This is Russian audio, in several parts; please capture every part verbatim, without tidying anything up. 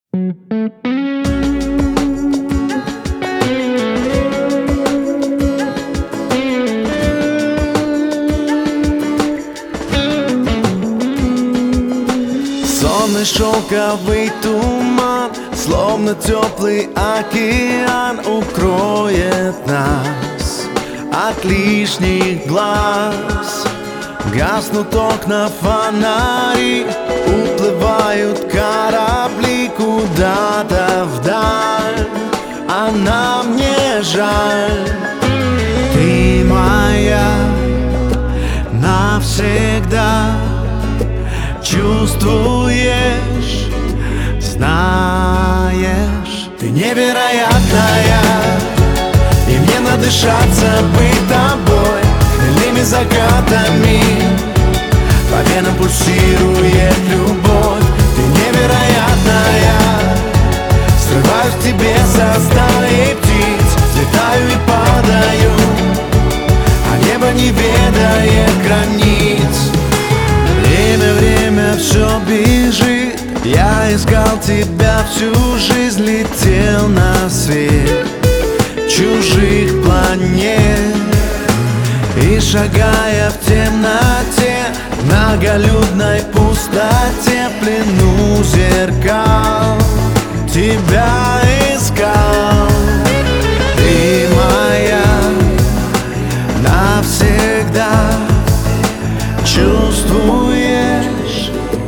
Сонный шелковый туман, словно теплый океан, укроет нас от лишних глаз. Гаснут окна, фонари, уплывают корабли куда-то вдаль, а нам не жаль. Ты моя навсегда. Чувствуешь, знаешь, ты невероятная, и мне надышаться быть тобой хмельными закатами. По венам пульсирует любовь. Ты невероятная, срываюсь к тебе со стаи птиц, взлетаю и падаю, а небо не ведает границ. Время, время все бежит, я искал тебя всю жизнь, летел на свет чужих планет. И шагая в темноте, в многолюдной пустоте, в плену зеркал тебя искал. Ты моя навсегда. Чувствуешь,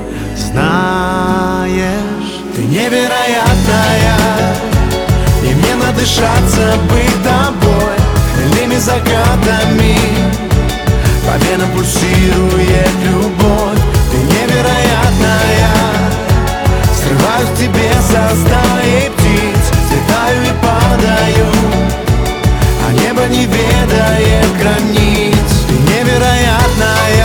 знаешь, ты невероятная, и мне надышаться быть тобой хмельными закатами. По венам пульсирует любовь. Ты невероятная, срываюсь к тебе со стаи птиц, взлетаю и падаю, а небо не ведает границ. Ты невероятная.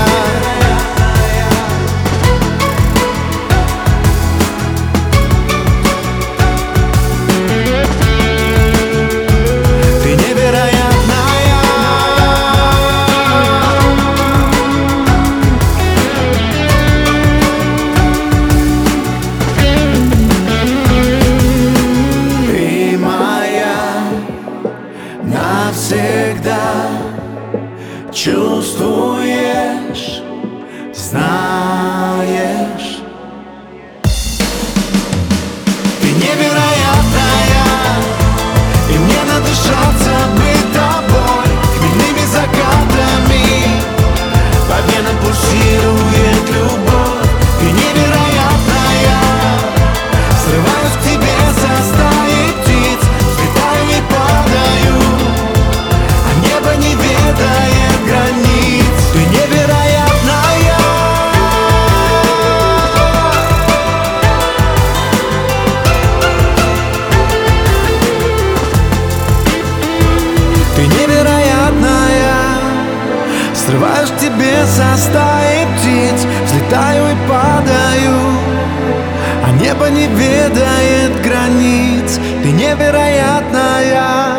Навсегда чувствуешь, знаешь, ты невероятная, и мне надышаться быть тобой хмельными закатами. По венам пульсирует любовь. Ты невероятная, срываюсь к тебе со стаи птиц, взлетаю и падаю, не ведает границ. Ты невероятная. Ты невероятная, срываюсь к тебе со стаи птиц, взлетаю и падаю, а небо не ведает границ. Ты невероятная.